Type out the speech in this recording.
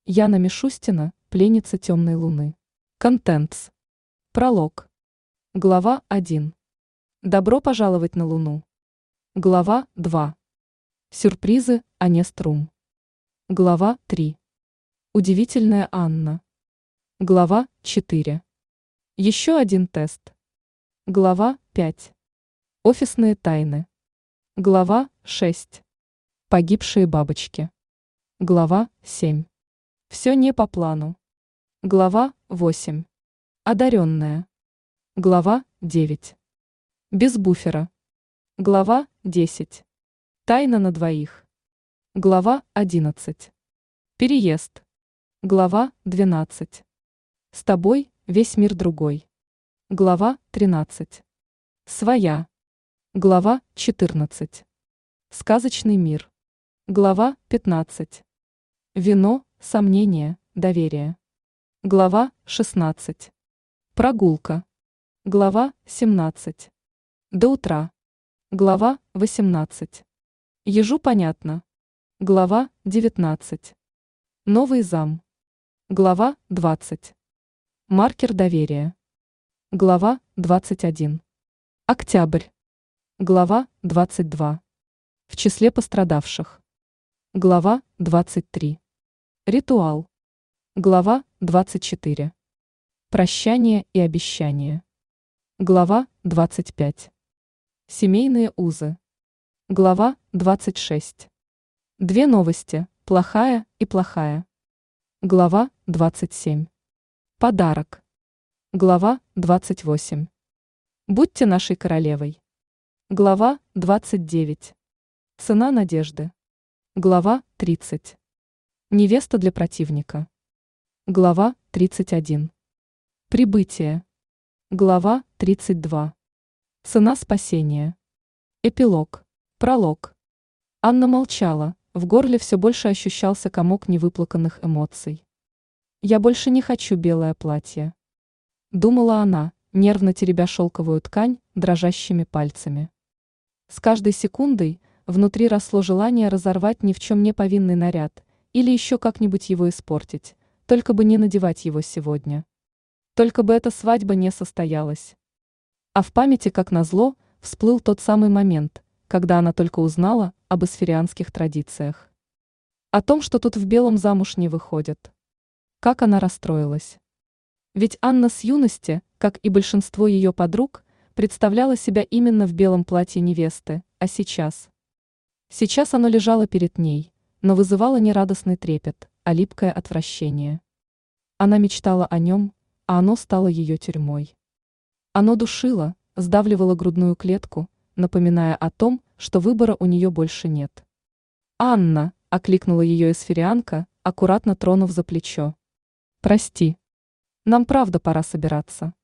Яна Мишустина, пленница темной луны. Контентс. Пролог. Глава 1. Добро пожаловать на Луну. Глава 2. Сюрпризы Анеструм. Глава 3. Удивительная Анна. Глава 4. Еще один тест. Глава 5. Офисные тайны. Глава 6. Погибшие бабочки. Глава 7. Все не по плану. Глава 8. Одаренная. Глава 9. Без буфера. Глава 10. Тайна на двоих. Глава 11. Переезд. Глава 12. С тобой весь мир другой. Глава 13. Своя. Глава 14. Сказочный мир. Глава 15. Вино, сомнение, доверие. Глава 16. Прогулка. Глава 17. До утра. Глава 18. Ежу понятно. Глава 19. Новый зам. Глава 20. Маркер доверия. Глава 21. Октябрь. Глава 22. В числе пострадавших. Глава 23. Ритуал. Глава 24. Прощание и обещание. Глава 25. Семейные узы. Глава 26. Две новости, плохая и плохая. Глава 27. Подарок. Глава 28. Будьте нашей королевой. Глава 29. Цена надежды. Глава 30. Невеста для противника. Глава 31. Прибытие. Глава 32. Цена спасения. Эпилог. Пролог. Анна молчала, в горле все больше ощущался комок невыплаканных эмоций. «Я больше не хочу белое платье», — думала она, нервно теребя шелковую ткань дрожащими пальцами. С каждой секундой внутри росло желание разорвать ни в чем не повинный наряд или еще как-нибудь его испортить, только бы не надевать его сегодня. Только бы эта свадьба не состоялась. А в памяти, как назло, всплыл тот самый момент, когда она только узнала об эсфирианских традициях. О том, что тут в белом замуж не выходят. Как она расстроилась. Ведь Анна с юности, как и большинство ее подруг, представляла себя именно в белом платье невесты, а сейчас? Сейчас оно лежало перед ней, но вызывало не радостный трепет, а липкое отвращение. Она мечтала о нем, а оно стало ее тюрьмой. Оно душило, сдавливало грудную клетку, напоминая о том, что выбора у нее больше нет. «Анна!» – окликнула ее эсфирианка, аккуратно тронув за плечо. «Прости. Нам правда пора собираться».